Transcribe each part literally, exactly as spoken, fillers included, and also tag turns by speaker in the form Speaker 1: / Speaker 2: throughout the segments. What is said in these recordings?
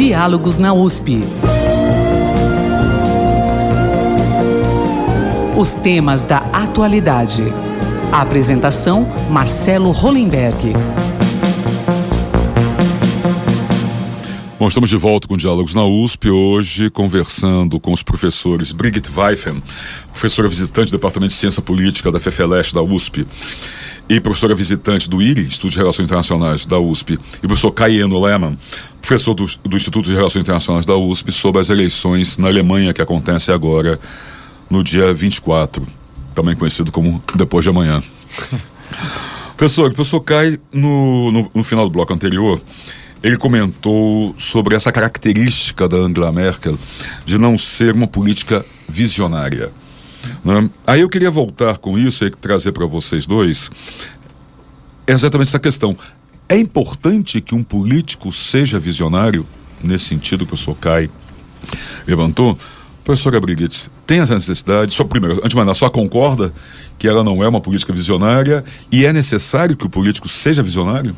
Speaker 1: Diálogos na U S P. Os temas da atualidade. A apresentação, Marcelo Hollenberg.
Speaker 2: Bom, estamos de volta com Diálogos na U S P, hoje conversando com os professores Brigitte Weifen, professora visitante do Departamento de Ciência Política da FEFELESH da U S P, e professora visitante do I R I, Instituto de Relações Internacionais da U S P, e o professor Kai Enno Lehmann, professor do, do Instituto de Relações Internacionais da U S P, sobre as eleições na Alemanha que acontecem agora no dia vinte e quatro, também conhecido como depois de amanhã. Professor, o professor Kai, no, no, no final do bloco anterior, ele comentou sobre essa característica da Angela Merkel de não ser uma política visionária, né? Aí eu queria voltar com isso e trazer para vocês dois exatamente essa questão. É importante que um político seja visionário, nesse sentido que o professor Kai levantou? Professora Brigitte, tem essa necessidade? Só, primeiro, antes de mais nada, só concorda que ela não é uma política visionária e é necessário que o político seja visionário?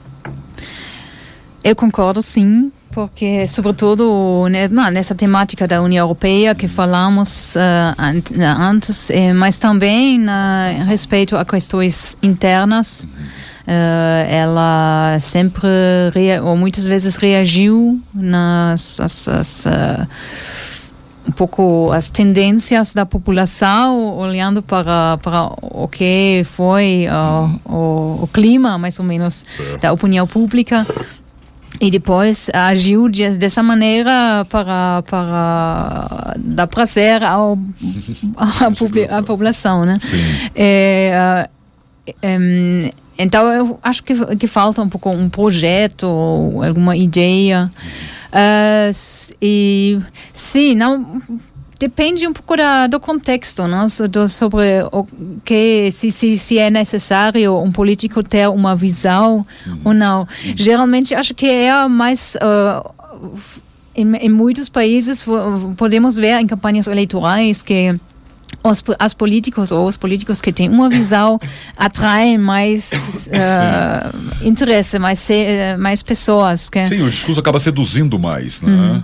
Speaker 3: Eu concordo, sim, porque, sobretudo, né, nessa temática da União Europeia que falamos uh, antes, eh, mas também uh, a respeito a questões internas, uh, ela sempre, rea- ou muitas vezes, reagiu nas as, as, uh, um pouco as tendências da população, olhando para, para o que foi uh, hum. o, o clima, mais ou menos, certo, da opinião pública. E depois agiu de, dessa maneira para, para dar prazer ao, à, popula- à população, né? É, é, então eu acho que, que falta um pouco um projeto, alguma ideia. Uh, e sim, não... Depende um pouco da, do contexto, não? Do, sobre o que, se, se, se é necessário um político ter uma visão uhum. ou não. Uhum. Geralmente, acho que é mais... Uh, em, em muitos países, podemos ver em campanhas eleitorais que os as políticos ou os políticos que têm uma visão atraem mais uh, interesse, mais, mais pessoas. Que...
Speaker 2: Sim, o discurso acaba seduzindo mais, né? Uhum.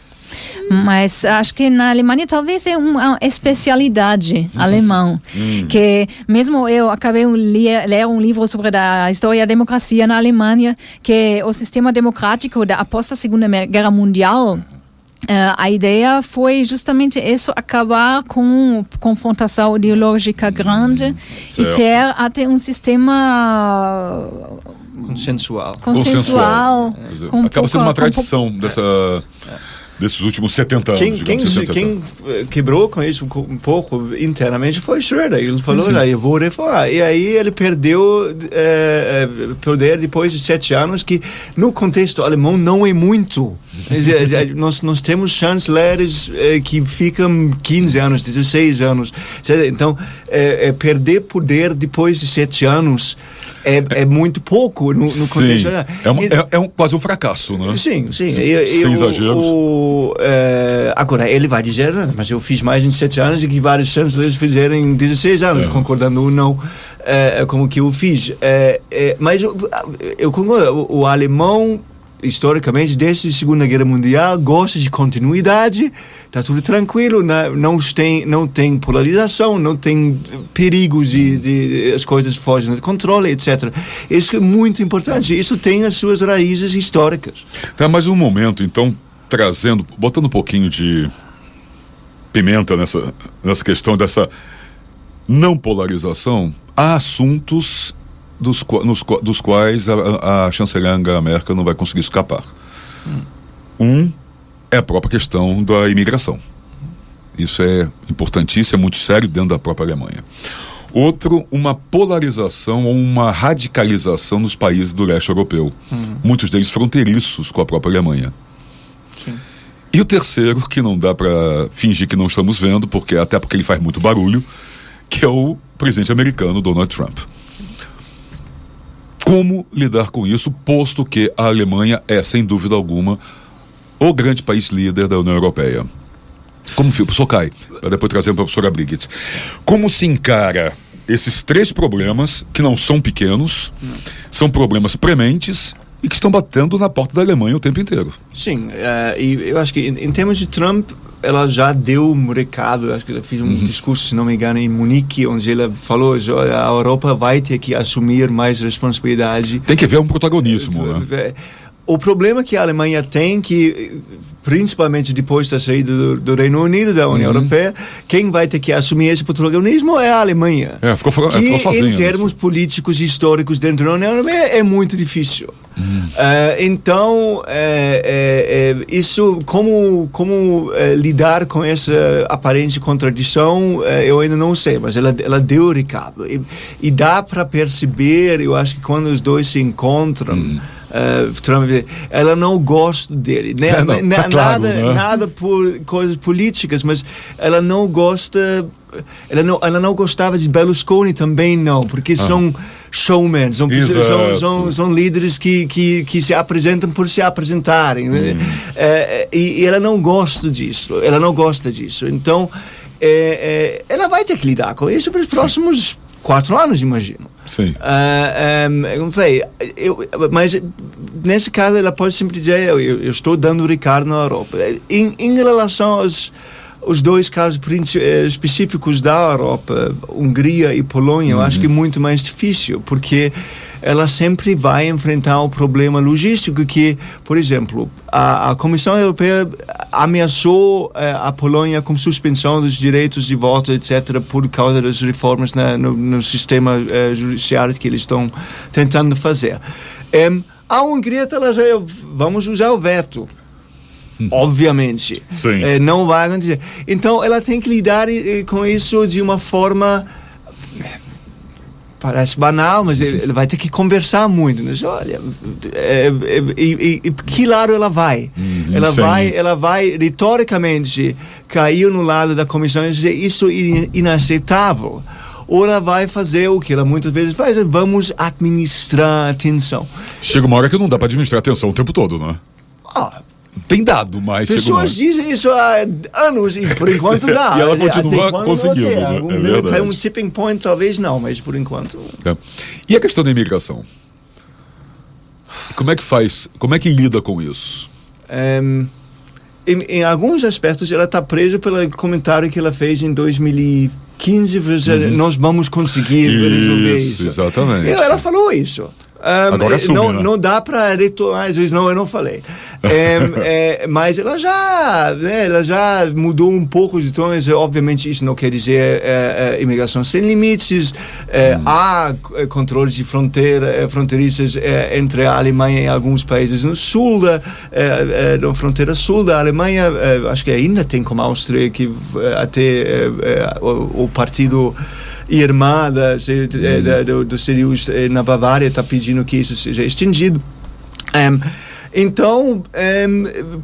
Speaker 3: Mas acho que na Alemanha talvez é uma especialidade uhum. alemã, uhum. que mesmo eu acabei de ler, ler um livro sobre a história da democracia na Alemanha, que o sistema democrático da após a Segunda Guerra Mundial, uh, a ideia foi justamente isso, acabar com confrontação ideológica grande uhum. e ter até um sistema
Speaker 4: consensual.
Speaker 3: Consensual.
Speaker 2: consensual. Com Acaba sendo uma tradição pouco... dessa... É. desses últimos setenta anos.
Speaker 4: Quem, quem,
Speaker 2: sessenta,
Speaker 4: quem quebrou com isso um pouco internamente foi Schröder. Ele falou, ah, eu vou reformar. E aí ele perdeu é, poder depois de sete anos, que no contexto alemão não é muito. nós, nós temos chanceleres é, que ficam quinze anos, dezesseis anos. Então, é, é, perder poder depois de sete anos É, é muito pouco no, no contexto.
Speaker 2: É, uma, é, é um, quase um fracasso, né?
Speaker 4: Sim, sim.
Speaker 2: Sem,
Speaker 4: e,
Speaker 2: sem
Speaker 4: e
Speaker 2: exageros.
Speaker 4: O, o, é, agora, ele vai dizer, mas eu fiz mais em sete anos e que vários chanceleres fizeram em dezesseis anos, é. concordando ou não é, como que eu fiz. É, é, mas eu, eu concordo, o, o alemão, historicamente, desde a Segunda Guerra Mundial, gosta de continuidade, está tudo tranquilo, não, não, tem, não tem polarização, não tem perigos de, de as coisas fogem do controle, etcétera. Isso é muito importante, isso tem as suas raízes históricas.
Speaker 2: Tá, mais um momento, então, trazendo, botando um pouquinho de pimenta nessa, nessa questão dessa não polarização, há assuntos Dos, nos, dos quais a, a chanceler Angela Merkel não vai conseguir escapar. Hum. Um é a própria questão da imigração. Isso é importantíssimo, é muito sério dentro da própria Alemanha. Outro, uma polarização ou uma radicalização nos países do leste europeu. Hum. Muitos deles fronteiriços com a própria Alemanha.
Speaker 4: Sim.
Speaker 2: E o terceiro, que não dá para fingir que não estamos vendo, porque até porque ele faz muito barulho, que é o presidente americano Donald Trump. Como lidar com isso, posto que a Alemanha é, sem dúvida alguma, o grande país líder da União Europeia? Como fica, professor Kai, para depois trazer para a professora Brigitte. Como se encara esses três problemas, que não são pequenos, não. são problemas prementes, e que estão batendo na porta da Alemanha o tempo inteiro.
Speaker 4: Sim, uh, e eu acho que em, em termos de Trump, ela já deu um recado. Acho que ela fez um uhum. discurso, se não me engano, em Munique, onde ela falou: a Europa vai ter que assumir mais responsabilidade.
Speaker 2: Tem que haver um protagonismo, uh, né?
Speaker 4: O problema que a Alemanha tem, que principalmente depois da saída do, do Reino Unido da União uhum. Europeia, quem vai ter que assumir esse protagonismo é a Alemanha.
Speaker 2: É, ficou, ficou
Speaker 4: que
Speaker 2: sozinha,
Speaker 4: em termos assim. políticos e históricos dentro da União Europeia é muito difícil. Uhum. Uh, então, é, é, é, isso, como, como é, lidar com essa aparente contradição, é, eu ainda não sei, mas ela, ela deu o recado. E, e dá para perceber, eu acho que quando os dois se encontram, uhum. Uh, Trump, ela não gosta dele, né?
Speaker 2: É, não, tá
Speaker 4: nada,
Speaker 2: claro, né?
Speaker 4: nada por coisas políticas, mas ela não gosta, ela não, ela não gostava de Berlusconi também não, porque ah. são showmen, são, são, são, são líderes que, que, que se apresentam por se apresentarem, hum. uh, e, e ela não gosta disso, ela não gosta disso, então é, é, ela vai ter que lidar com isso para os próximos Sim. quatro anos, imagino.
Speaker 2: Sim.
Speaker 4: Uh, um, bem, eu, mas nesse caso ela pode sempre dizer: eu, eu estou dando o recado na Europa. Em, em relação aos os dois casos específicos da Europa, Hungria e Polônia, uhum. eu acho que é muito mais difícil, porque ela sempre vai enfrentar um problema logístico que, por exemplo, a, a Comissão Europeia ameaçou eh, a Polônia com suspensão dos direitos de voto, etcétera, por causa das reformas na, no, no sistema eh, judiciário que eles estão tentando fazer. Um, a Hungria, ela já, vamos usar o veto. Obviamente.
Speaker 2: Sim.
Speaker 4: Não vai acontecer. Então, ela tem que lidar com isso de uma forma... Parece banal, mas ele vai ter que conversar muito. Mas olha, é, é, e, e que lado ela vai? Uhum, ela vai, ela vai retoricamente cair no lado da comissão e dizer isso é inaceitável. Ou ela vai fazer o que ela muitas vezes faz: vamos administrar a tensão.
Speaker 2: Chega uma hora que não dá para administrar a tensão o tempo todo, não é?
Speaker 4: Ah,
Speaker 2: tem dado, mas
Speaker 4: pessoas dizem isso há anos e por enquanto dá.
Speaker 2: E ela continua conseguindo, né?
Speaker 4: Algum,
Speaker 2: é verdade.
Speaker 4: Tem um tipping point, talvez não, mas por enquanto...
Speaker 2: É. E a questão da imigração? Como é que faz? Como é que lida com isso?
Speaker 4: Um, em, em alguns aspectos ela está presa pelo comentário que ela fez em dois mil e quinze, uhum. nós vamos conseguir isso, resolver isso.
Speaker 2: Exatamente.
Speaker 4: Ela falou isso. Um,
Speaker 2: Agora assume,
Speaker 4: não,
Speaker 2: né?
Speaker 4: não dá para retornar, não, eu não falei. é, é, mas ela já, né, ela já mudou um pouco de tom. Obviamente isso não quer dizer é, é, imigração sem limites. É, hum. Há controles de fronteira, fronteiriças é, entre a Alemanha e alguns países no sul, da, é, é, na fronteira sul da Alemanha. É, acho que ainda tem como a Áustria, que até é, é, o, o partido Irmã se, uhum. da, do, do C D U na Bavária está pedindo que isso seja estendido. Um, então, um,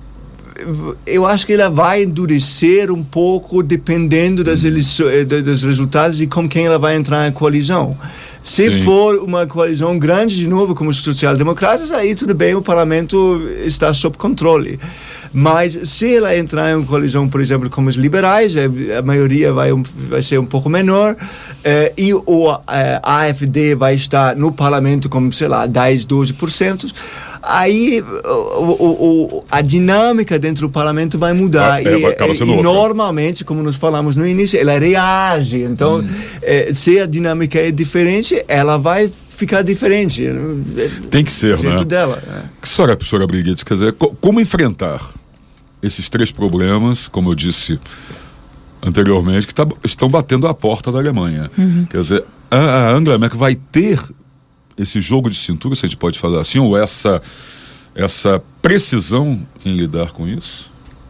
Speaker 4: eu acho que ela vai endurecer um pouco dependendo das uhum. eleições, dos resultados e com quem ela vai entrar em coalizão. Se Sim. for uma coalizão grande, de novo, como os social-democratas, aí tudo bem, o parlamento está sob controle. Mas se ela entrar em uma coalizão, por exemplo, como os liberais, a maioria vai, vai ser um pouco menor, eh, e o eh, A F D vai estar no parlamento com, sei lá, dez, doze por cento, aí o, o, a dinâmica dentro do parlamento vai mudar.
Speaker 2: É,
Speaker 4: e
Speaker 2: vai,
Speaker 4: e, e normalmente, como nós falamos no início, ela reage. Então, hum. eh, se a dinâmica é diferente, ela vai ficar diferente.
Speaker 2: Tem que ser, né?
Speaker 4: Dela, né?
Speaker 2: Que senhora, professora Brigitte, quer dizer, co- como enfrentar esses três problemas, como eu disse anteriormente, que tá, estão batendo à porta da Alemanha? Uhum. Quer dizer, a, a Angela Merkel vai ter esse jogo de cintura, se a gente pode falar assim, ou essa, essa precisão em lidar com isso?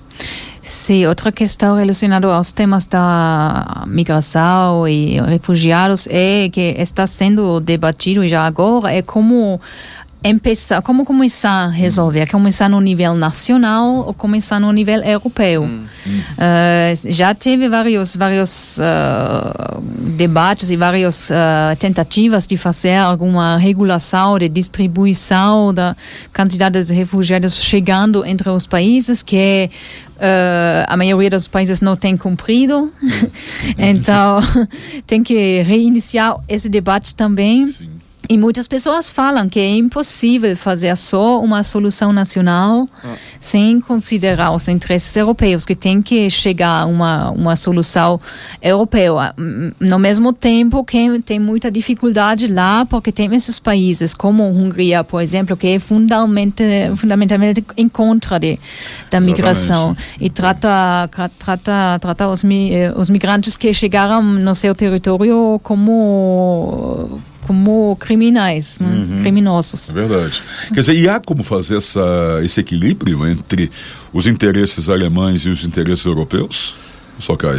Speaker 3: Sim, outra questão relacionada aos temas da migração e refugiados é que está sendo debatido já agora é como Empezar, como começar a resolver? Hum. Começar no nível nacional ou começar no nível europeu? Hum. Uh, já teve vários, vários uh, debates e várias uh, tentativas de fazer alguma regulação de distribuição da quantidade de refugiados chegando entre os países, que uh, a maioria dos países não tem cumprido. Então, tem que reiniciar esse debate também.
Speaker 2: Sim.
Speaker 3: E muitas pessoas falam que é impossível fazer só uma solução nacional ah. sem considerar os interesses europeus, que tem que chegar a uma, uma solução europeia. No mesmo tempo que tem muita dificuldade lá, porque tem esses países como a Hungria, por exemplo, que é fundamentalmente, fundamentalmente em contra de, da migração. Exatamente. E trata, trata, trata os, os migrantes que chegaram no seu território como... como criminais, né? Uhum. Criminosos.
Speaker 2: É verdade. Quer dizer, e há como fazer essa, esse equilíbrio entre os interesses alemães e os interesses europeus? Só cai.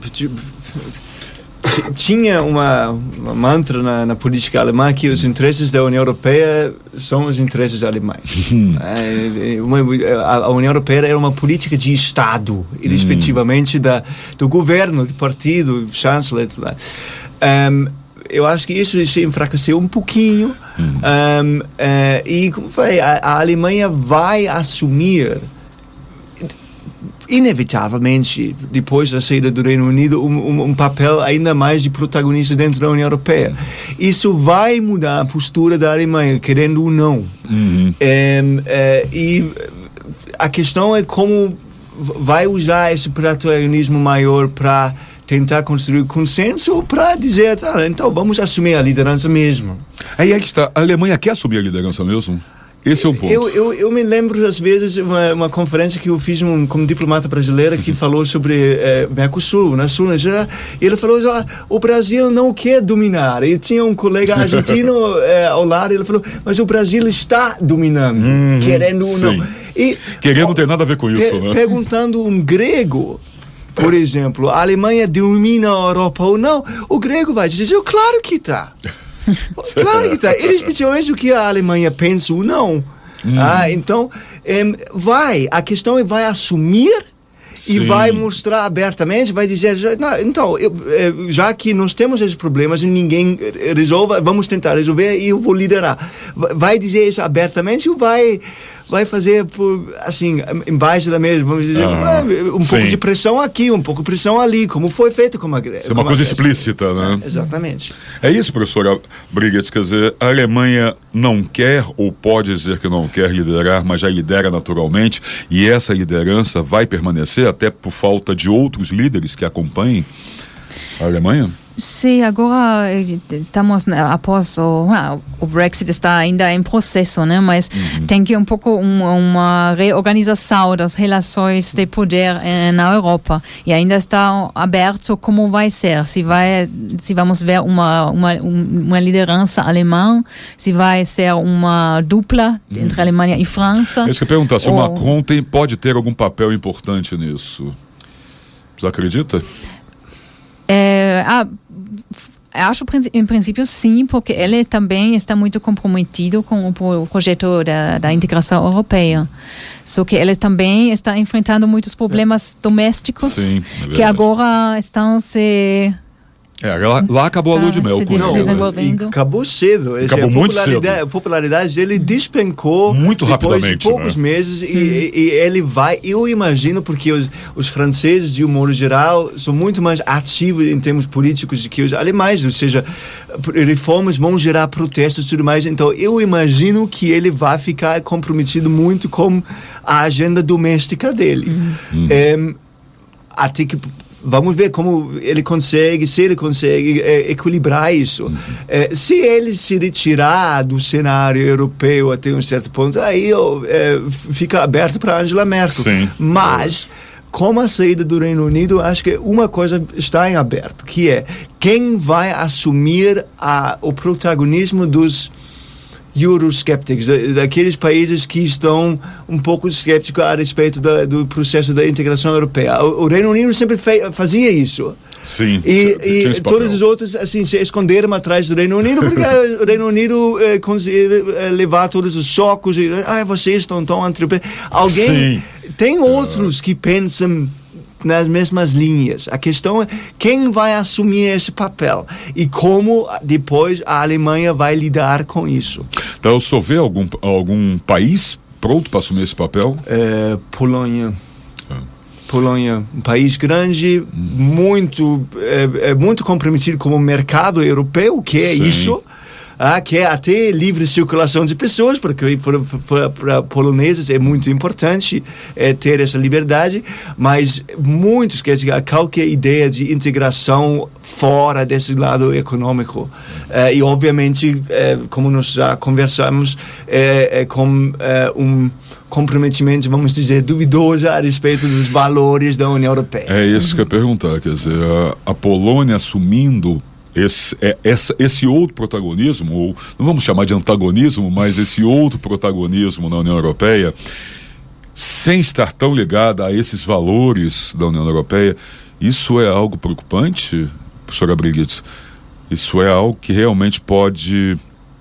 Speaker 4: Tinha uma, uma mantra na, na política alemã que os interesses da União Europeia são os interesses alemães. Uhum. a, a União Europeia era uma política de Estado, respectivamente uhum. da, do governo, do partido, do chanceler. Um, Eu acho que isso se enfraqueceu um pouquinho. Hum. Um, uh, e, como falei, a, a Alemanha vai assumir, inevitavelmente, depois da saída do Reino Unido, um, um, um papel ainda mais de protagonista dentro da União Europeia. Isso vai mudar a postura da Alemanha, querendo ou não. Uhum. Um, uh, e a questão é como vai usar esse protagonismo maior para tentar construir consenso ou para dizer, tá, então vamos assumir a liderança mesmo.
Speaker 2: Aí é que está, a Alemanha quer assumir a liderança mesmo? Esse é um ponto.
Speaker 4: Eu, eu, eu me lembro, às vezes, uma, uma conferência que eu fiz um, como diplomata brasileira que falou sobre eh, Mercosul, na Sul, já, e ele falou, ah, o Brasil não quer dominar. E tinha um colega argentino eh, ao lado, ele falou, mas o Brasil está dominando, uhum, querendo ou não. E,
Speaker 2: querendo não tem nada a ver com isso,
Speaker 4: pe-
Speaker 2: né?
Speaker 4: Perguntando um grego, por exemplo, a Alemanha domina a Europa ou não, o grego vai dizer, claro que está. Claro que está. Especialmente o que a Alemanha pensa ou não. Hum. Ah, então, um, vai, a questão é vai assumir. Sim. E vai mostrar abertamente, vai dizer, não, então, eu, já que nós temos esses problemas e ninguém resolve, vamos tentar resolver e eu vou liderar. Vai dizer isso abertamente ou vai, vai fazer, assim, embaixo da mesa, vamos dizer, ah, um sim. pouco de pressão aqui, um pouco de pressão ali, como foi feito com a Grécia.
Speaker 2: Isso é uma coisa explícita, né?
Speaker 4: É, exatamente.
Speaker 2: É isso, professora Brigitte, quer dizer, a Alemanha não quer ou pode dizer que não quer liderar, mas já lidera naturalmente, e essa liderança vai permanecer até por falta de outros líderes que acompanhem a Alemanha?
Speaker 3: Sim, agora estamos após o, o Brexit está ainda em processo, né? Mas uhum. tem que um pouco um, uma reorganização das relações de poder eh, na Europa e ainda está aberto como vai ser, se vai, se vamos ver uma uma uma liderança alemã, se vai ser uma dupla uhum. entre Alemanha e França.
Speaker 2: Eu queria perguntar se ou... o Macron tem, pode ter algum papel importante nisso. Você acredita?
Speaker 3: É, ah, acho em princípio sim, porque ele também está muito comprometido com o projeto da, da integração europeia. Só que ele também está enfrentando muitos problemas é. domésticos sim, é que agora estão se...
Speaker 2: É, lá, lá acabou a lua de mel.
Speaker 3: Se
Speaker 2: não,
Speaker 3: desenvolvendo.
Speaker 4: Acabou cedo.
Speaker 2: Acabou
Speaker 4: a
Speaker 2: muito
Speaker 4: popularidade,
Speaker 2: cedo.
Speaker 4: A popularidade dele despencou
Speaker 2: muito
Speaker 4: depois
Speaker 2: rapidamente,
Speaker 4: de poucos
Speaker 2: né?
Speaker 4: meses e, e, e ele vai, eu imagino, porque os, os franceses, de um modo geral, são muito mais ativos em termos políticos do que os alemães, ou seja, reformas vão gerar protestos e tudo mais, então eu imagino que ele vai ficar comprometido muito com a agenda doméstica dele. Uhum. É, até que vamos ver como ele consegue, se ele consegue é, equilibrar isso. Uhum. É, se ele se retirar do cenário europeu até um certo ponto, aí é, fica aberto para Angela Merkel.
Speaker 2: Sim.
Speaker 4: Mas, com a saída do Reino Unido, acho que uma coisa está em aberto, que é quem vai assumir a, o protagonismo dos euroscépticos, daqueles países que estão um pouco escépticos a respeito da, do processo da integração europeia. O, o Reino Unido sempre fe, fazia isso.
Speaker 2: Sim.
Speaker 4: E, e todos os outros, assim, se esconderam atrás do Reino Unido, porque o Reino Unido eh, conseguiu eh, levar todos os socos e, ah, vocês estão tão antrope... Alguém... Sim. Tem outros uh... que pensam nas mesmas linhas. A questão é quem vai assumir esse papel e como depois a Alemanha vai lidar com isso.
Speaker 2: Então, o senhor vê algum, algum país pronto para assumir esse papel?
Speaker 4: É, Polônia. É. Polônia, um país grande, hum. muito, é, é muito comprometido com o mercado europeu, que é Sim. isso. ah, quer até livre circulação de pessoas, porque para poloneses é muito importante é, ter essa liberdade, mas muitos, quer dizer, qualquer ideia de integração fora desse lado econômico. É, e, obviamente, é, como nós já conversamos, é, é com é, um comprometimento, vamos dizer, duvidoso a respeito dos valores da União Europeia.
Speaker 2: É isso que eu ia perguntar, quer dizer, a, a Polônia assumindo esse, é, essa, esse outro protagonismo, ou não vamos chamar de antagonismo, mas esse outro protagonismo na União Europeia, sem estar tão ligada a esses valores da União Europeia, isso é algo preocupante, professora Brigitte? Isso é algo que realmente pode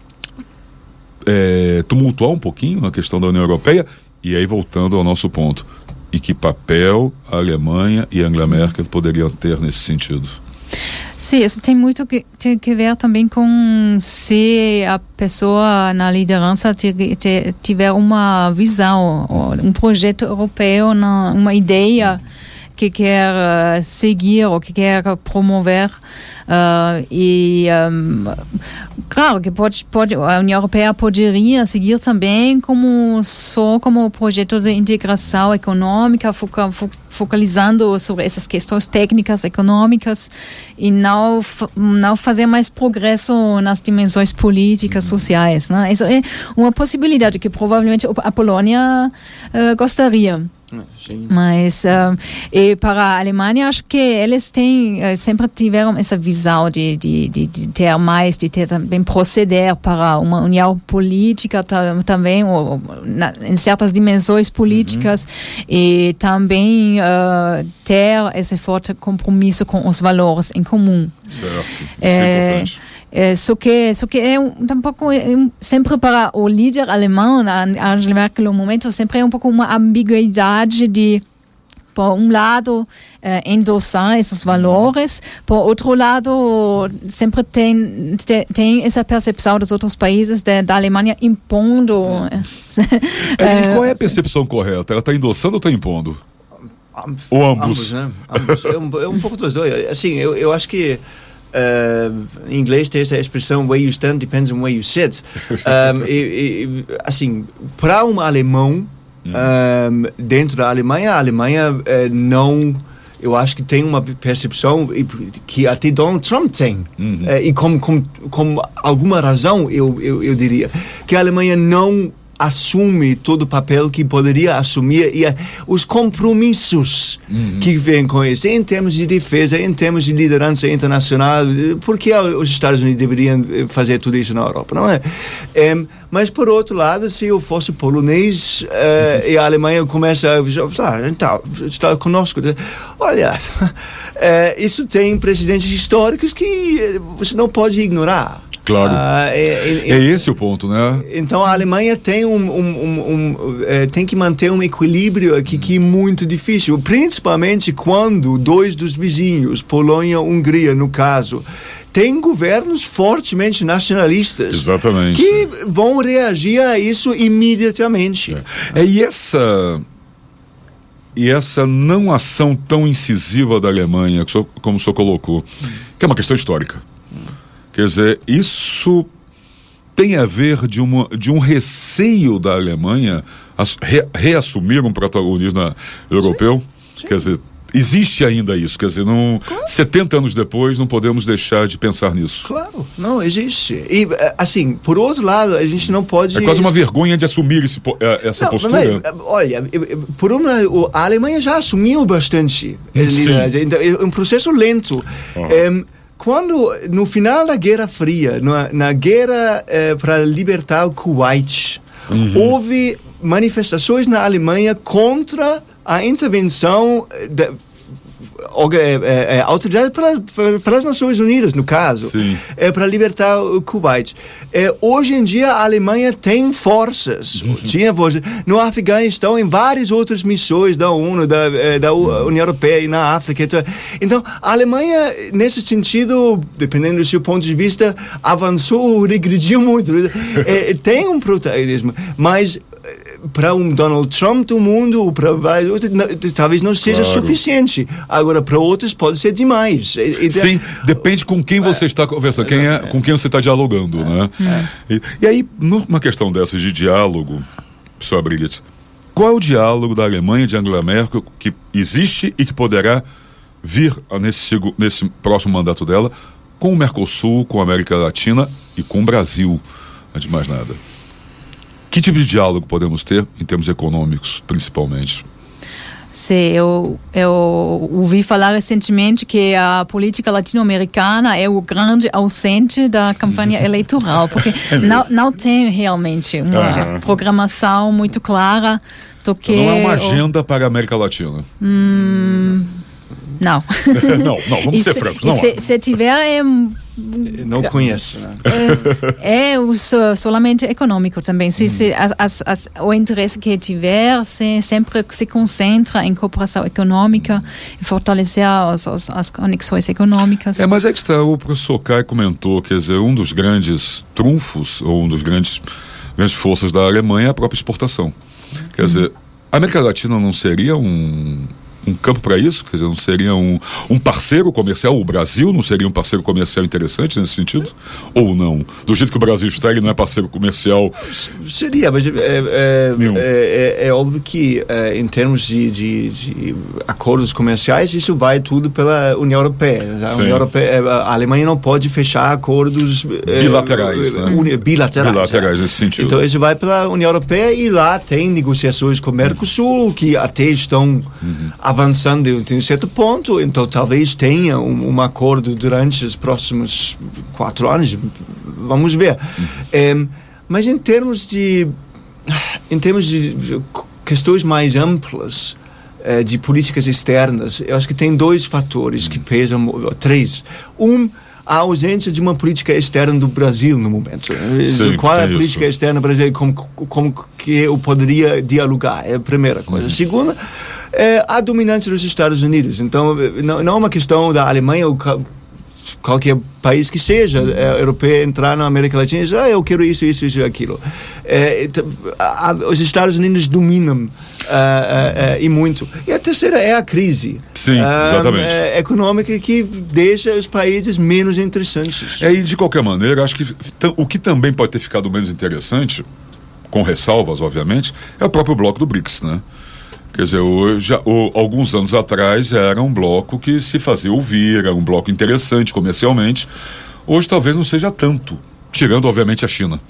Speaker 2: é, tumultuar um pouquinho a questão da União Europeia? E aí, voltando ao nosso ponto, e que papel a Alemanha e a Angela Merkel poderiam ter nesse sentido?
Speaker 3: Sim, isso tem muito que, tem que ver também com se a pessoa na liderança tiver uma visão, um projeto europeu, uma ideia que quer uh, seguir ou que quer promover. Uh, e, um, claro, que pode, pode, a União Europeia poderia seguir também como, só como projeto de integração econômica, foca, fo, focalizando sobre essas questões técnicas econômicas e não, não fazer mais progresso nas dimensões políticas, sociais. Né? Isso é uma possibilidade que provavelmente a Polônia uh, gostaria. Sim. Mas uh, e para a Alemanha, acho que eles têm, uh, sempre tiveram essa visão de, de, de, de ter mais, de ter também proceder para uma união política também, ou, na, em certas dimensões políticas, uhum. E também uh, ter esse forte compromisso com os valores em comum.
Speaker 2: Certo, isso é, é importante.
Speaker 3: É, só que, só que é um, um pouco, é um, sempre para o líder alemão, a Angela Merkel, no momento, sempre é um pouco uma ambiguidade de, por um lado, eh, endossar esses valores, por outro lado, sempre tem, tem, tem essa percepção dos outros países de, da Alemanha impondo.
Speaker 2: É, e qual é a percepção correta? Ela está endossando ou está impondo? Ou ambos?
Speaker 4: Ambos, né? Ambos. É, um, é um pouco dos dois. Assim, eu, eu acho que Uh, em inglês tem essa expressão where you stand depends on where you sit. Um, e, e, assim, para um alemão uhum. um, dentro da Alemanha, a Alemanha uh, não, eu acho que tem uma percepção que até Donald Trump tem, uhum. uh, e com, com, com alguma razão eu, eu, eu diria que a Alemanha não assume todo o papel que poderia assumir e uh, os compromissos uhum. que vêm com isso, em termos de defesa, em termos de liderança internacional. Por que os Estados Unidos deveriam fazer tudo isso na Europa, não é? Um, mas, por outro lado, se eu fosse polonês uh, e a Alemanha começa a dizer, ah, então, está conosco, olha, uh, isso tem precedentes históricos que você não pode ignorar.
Speaker 2: Claro. Ah, é, é, é esse o ponto, né?
Speaker 4: Então a Alemanha tem um, um, um, um é, tem que manter um equilíbrio aqui que é muito difícil, principalmente quando dois dos vizinhos, Polônia e Hungria, no caso, têm governos fortemente nacionalistas.
Speaker 2: Exatamente.
Speaker 4: Que vão reagir a isso imediatamente.
Speaker 2: É, é e essa e essa não ação tão incisiva da Alemanha, como o senhor colocou, que é uma questão histórica. Quer dizer, isso tem a ver de, uma, de um receio da Alemanha a re, reassumir um protagonismo europeu? Sim, sim. Quer dizer, existe ainda isso. Quer dizer, não, claro. setenta anos depois não podemos deixar de pensar nisso.
Speaker 4: Claro, não, existe. E, assim, por outro lado, a gente não pode...
Speaker 2: É quase uma vergonha de assumir esse, essa não, postura.
Speaker 4: Mas, olha, por uma, a Alemanha já assumiu bastante. É um processo lento. Uhum. É, quando, no final da Guerra Fria, na, na guerra eh, para libertar o Kuwait, uhum. houve manifestações na Alemanha contra a intervenção da é, é, autoridade para, para as Nações Unidas, no caso, é, para libertar o Kuwait. É, hoje em dia, a Alemanha tem forças, uhum. tinha forças no Afeganistão, em várias outras missões da ONU, da, é, da União Europeia e na África. Então, então, a Alemanha, nesse sentido, dependendo do seu ponto de vista, avançou ou regrediu muito. É, tem um protagonismo, mas para um Donald Trump do mundo, ou para talvez não seja claro. suficiente. Agora, para outros pode ser demais. E,
Speaker 2: Sim, depende com quem você está conversando, quem é, com quem você está dialogando, né? É. E, e aí, numa questão dessas de diálogo, professor Brigitte, qual é o diálogo da Alemanha de Angela Merkel que existe e que poderá vir nesse, nesse próximo mandato dela com o Mercosul, com a América Latina e com o Brasil, antes de mais nada? Que tipo de diálogo podemos ter em termos econômicos, principalmente?
Speaker 3: Sim, eu, eu ouvi falar recentemente que a política latino-americana é o grande ausente da campanha eleitoral, porque não, não tem realmente uma uhum. programação muito clara do que...
Speaker 2: Não é uma agenda o... para a América Latina?
Speaker 3: Hum... Não.
Speaker 2: não, não, vamos e ser se, francos. Não
Speaker 3: se, se tiver, é...
Speaker 4: Não conheço. Né?
Speaker 3: É, é o, solamente econômico também. Se, hum. se, as, as, as, o interesse que tiver se, sempre se concentra em cooperação econômica e fortalecer as, as, as conexões econômicas.
Speaker 2: É, mas é que está, o professor Kai comentou, quer dizer, um dos grandes trunfos, ou um dos grandes, grandes forças da Alemanha é a própria exportação. Quer hum. dizer, a América Latina não seria um... um campo para isso? Quer dizer, não seria um, um parceiro comercial? O Brasil não seria um parceiro comercial interessante nesse sentido? Ou não? Do jeito que o Brasil está, ele não é parceiro comercial?
Speaker 4: Seria, mas é, é, é, é óbvio que é, em termos de, de, de acordos comerciais, isso vai tudo pela União Europeia. A, União Europeia, a Alemanha não pode fechar acordos
Speaker 2: bilaterais, é, né?
Speaker 4: uni, bilaterais,
Speaker 2: bilaterais
Speaker 4: é.
Speaker 2: nesse sentido.
Speaker 4: Então isso vai pela União Europeia e lá tem negociações com o Mercosul que até estão uhum. avançando em um certo ponto, então talvez tenha um, um acordo durante os próximos quatro anos, vamos ver. Uhum. É, mas em termos de em termos de questões mais amplas é, de políticas externas, eu acho que tem dois fatores uhum. que pesam, três. Um, a ausência de uma política externa do Brasil no momento. Sim, qual é a política isso. externa do Brasil? Como, como que eu poderia dialogar? É a primeira coisa. Uhum. Segunda, é a dominância dos Estados Unidos. Então, não, não é uma questão da Alemanha ou qualquer país que seja é, europeu entrar na América Latina e dizer, ah, eu quero isso, isso, isso, aquilo. É, a, a, os Estados Unidos dominam uh, uh, uh, e muito. E a terceira é a crise.
Speaker 2: Sim, uh, exatamente.
Speaker 4: Uh, econômica que deixa os países menos interessantes.
Speaker 2: É, e de qualquer maneira, acho que t- o que também pode ter ficado menos interessante, com ressalvas, obviamente, é o próprio bloco do BRICS, né? Quer dizer, hoje, alguns anos atrás era um bloco que se fazia ouvir, era um bloco interessante comercialmente. Hoje talvez não seja tanto, tirando obviamente a China.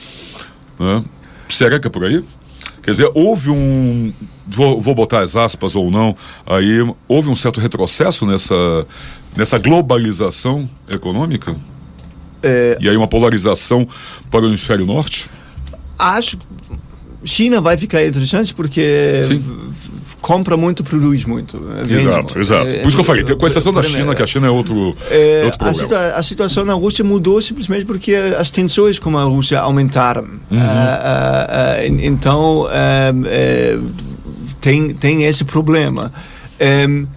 Speaker 2: Né? Será que é por aí? Quer dizer, houve um, vou, vou botar as aspas ou não, aí houve um certo retrocesso nessa, nessa globalização econômica? É... E aí uma polarização para o hemisfério norte?
Speaker 4: Acho que China vai ficar interessante porque Sim. compra muito, produz muito.
Speaker 2: Exato, muito. exato. É, Por isso que eu falei, com exceção da China, que a China é outro, é, outro problema. A, situa-
Speaker 4: a situação na Rússia mudou simplesmente porque as tensões com a Rússia aumentaram. Uhum. Uh, uh, uh, então, uh, uh, tem, tem esse problema. Um,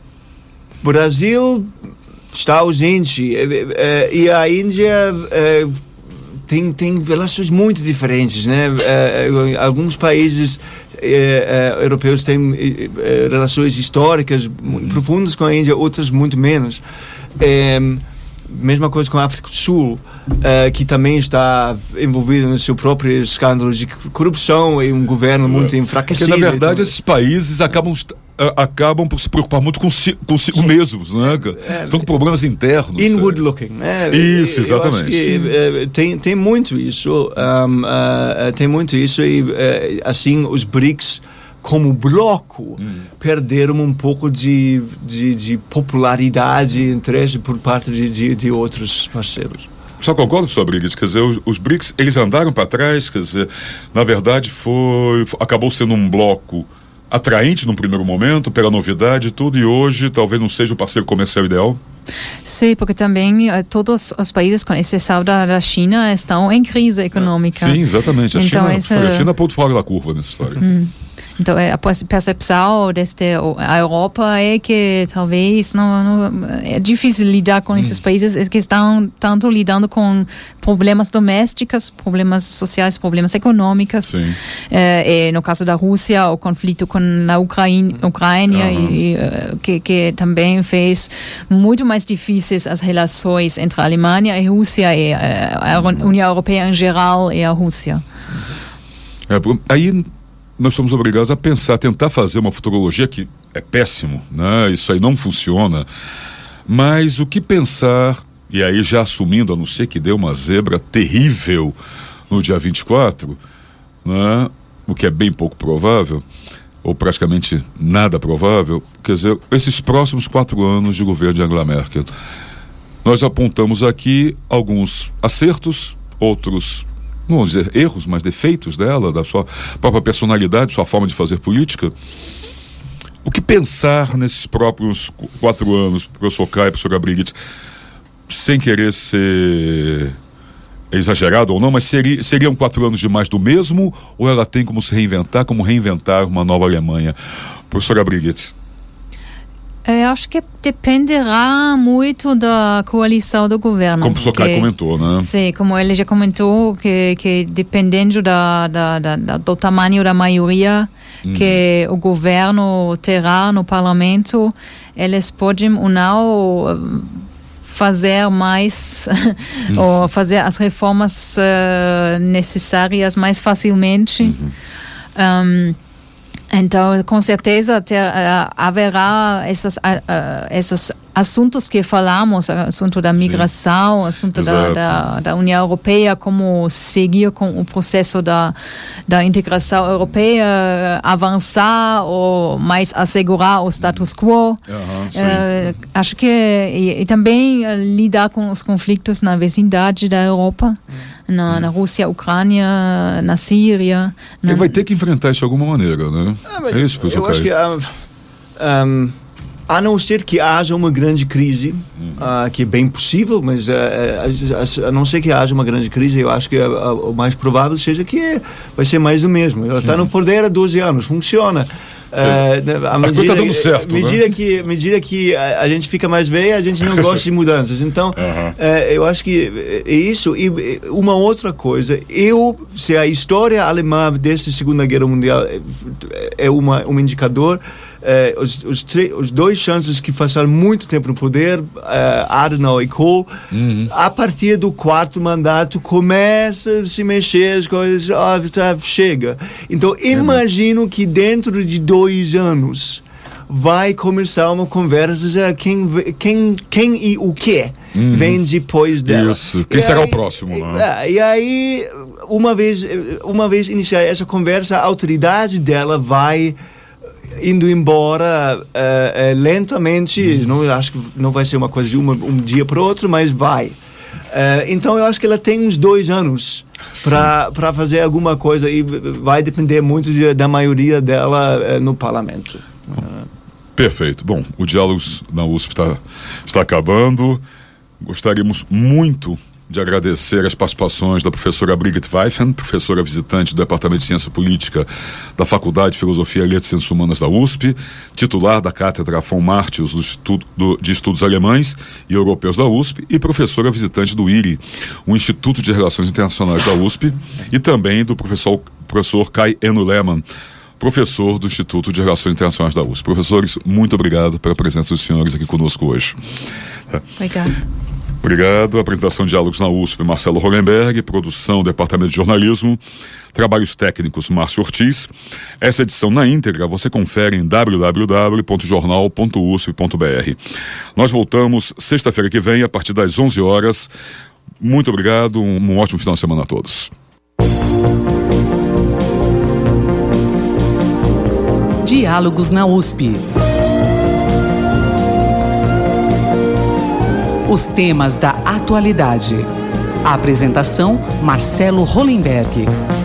Speaker 4: Brasil está ausente uh, uh, e a Índia... Uh, Tem, tem relações muito diferentes, né? Uh, alguns países uh, uh, europeus têm uh, relações históricas muito profundas com a Índia, outras muito menos. Um, mesma coisa com a África do Sul, uh, que também está envolvida no seu próprio escândalo de corrupção e um governo Exato. muito enfraquecido.
Speaker 2: Porque, na verdade, então... esses países acabam... acabam por se preocupar muito consigo, consigo mesmos, né? É, Estão com problemas internos.
Speaker 4: Inward é. looking. Né?
Speaker 2: Isso, exatamente.
Speaker 4: Que, é, tem, tem muito isso, um, uh, tem muito isso e uh, assim os BRICS como bloco hum. perderam um pouco de, de, de popularidade e interesse por parte de, de, de outros parceiros.
Speaker 2: Só concordo sobre isso, quer dizer, os, os BRICS, eles andaram para trás, quer dizer, na verdade foi, acabou sendo um bloco atraente num primeiro momento, pela novidade e tudo, e hoje talvez não seja o parceiro comercial ideal?
Speaker 3: Sim, porque também uh, todos os países, com exceção da, da China, estão em crise econômica.
Speaker 2: Sim, exatamente. A, então, China, essa... a China é ponto fora da curva nessa história. Hum.
Speaker 3: Então, a percepção desta a Europa é que talvez não, não é difícil lidar com hum. esses países que estão tanto lidando com problemas domésticos, problemas sociais, problemas econômicos. É, e no caso da Rússia, o conflito com a Ucrânia, Ucrânia uhum. e, uh, que, que também fez muito mais difíceis as relações entre a Alemanha e a Rússia e a, a União Europeia em geral e a Rússia.
Speaker 2: É, aí nós somos obrigados a pensar, tentar fazer uma futurologia que é péssimo, né? Isso aí não funciona, mas o que pensar, e aí já assumindo, a não ser que dê uma zebra terrível no dia vinte e quatro, né? O que é bem pouco provável, ou praticamente nada provável, quer dizer, esses próximos quatro anos de governo de Angela Merkel. Nós apontamos aqui alguns acertos, outros, não vou dizer erros, mas defeitos dela, da sua própria personalidade, sua forma de fazer política. O que pensar nesses próprios quatro anos, professor Caio, professora Brigitte, sem querer ser exagerado ou não, mas seria, seriam quatro anos de mais do mesmo, ou ela tem como se reinventar, como reinventar uma nova Alemanha? Professora Brigitte.
Speaker 3: Eu acho que dependerá muito da coalição do governo.
Speaker 2: Como o professor Caio comentou, né?
Speaker 3: Sim, como ele já comentou, que, que dependendo da, da, da, do tamanho da maioria hum. que o governo terá no parlamento, eles podem ou não fazer mais hum. ou fazer as reformas uh, necessárias mais facilmente. Uhum. Um, Então, com certeza, ter, uh, haverá esses, uh, uh, esses assuntos que falamos, o assunto da migração, o assunto da, da, da União Europeia, como seguir com o processo da, da integração europeia, avançar ou mais assegurar o status quo. Uhum, uh, acho que e, e também uh, lidar com os conflitos na vizinhança da Europa. Uhum. Na, na Rússia, Ucrânia, na Síria.
Speaker 2: Ele na... vai ter que enfrentar isso de alguma maneira, né? Ah, é isso, professor
Speaker 4: Eu
Speaker 2: Caio.
Speaker 4: acho que, um, um, a não ser que haja uma grande crise, uhum. uh, que é bem possível, mas uh, a, a não ser que haja uma grande crise, eu acho que a, a, o mais provável seja que vai ser mais do mesmo. Ela está uhum. no poder há doze anos, funciona. Uh, a medida,
Speaker 2: tá dando certo,
Speaker 4: medida,
Speaker 2: né?
Speaker 4: que, medida que a, a gente fica mais velha, a gente não gosta de mudanças. Então, uhum. uh, eu acho que é isso. E uma outra coisa, eu, se a história alemã desde a Segunda Guerra Mundial é uma, um indicador, uh, os, os, tre- os dois chancelleres que passaram muito tempo no poder, uh, Adenauer e Kohl, uhum. a partir do quarto mandato começa a se mexer as coisas, oh, tá, chega. Então, imagino que dentro de dois dois anos vai começar uma conversa quem, quem, quem e o que uhum. vem depois dela.
Speaker 2: Isso, quem e será aí, o próximo, né?
Speaker 4: E, e aí, uma vez, uma vez iniciar essa conversa, a autoridade dela vai indo embora uh, uh, lentamente, uhum. não, acho que não vai ser uma coisa de uma, um dia para o outro, mas vai. Uh, então eu acho que ela tem uns dois anos para fazer alguma coisa e vai depender muito de, da maioria dela uh, no parlamento. Uh.
Speaker 2: Perfeito. Bom, o Diálogos na U S P tá, está acabando. Gostaríamos muito de agradecer as participações da professora Brigitte Weifen, professora visitante do Departamento de Ciência Política da Faculdade de Filosofia e Letras e Ciências Humanas da U S P, titular da Cátedra von Martius do Instituto do, de Estudos Alemães e Europeus da U S P e professora visitante do I R I, o Instituto de Relações Internacionais da U S P, e também do professor, professor Kai Enno Lehmann, professor do Instituto de Relações Internacionais da U S P. Professores, muito obrigado pela presença dos senhores aqui conosco hoje.
Speaker 3: Obrigado.
Speaker 2: Obrigado. Apresentação de Diálogos na U S P, Marcelo Hollenberg. Produção, Departamento de Jornalismo. Trabalhos técnicos, Márcio Ortiz. Essa edição na íntegra você confere em w w w ponto jornal ponto u s p ponto b r. Nós voltamos sexta-feira que vem, a partir das onze horas. Muito obrigado. Um, um ótimo final de semana a todos.
Speaker 1: Diálogos na U S P. Os temas da atualidade. A apresentação, Marcelo Hollenberg.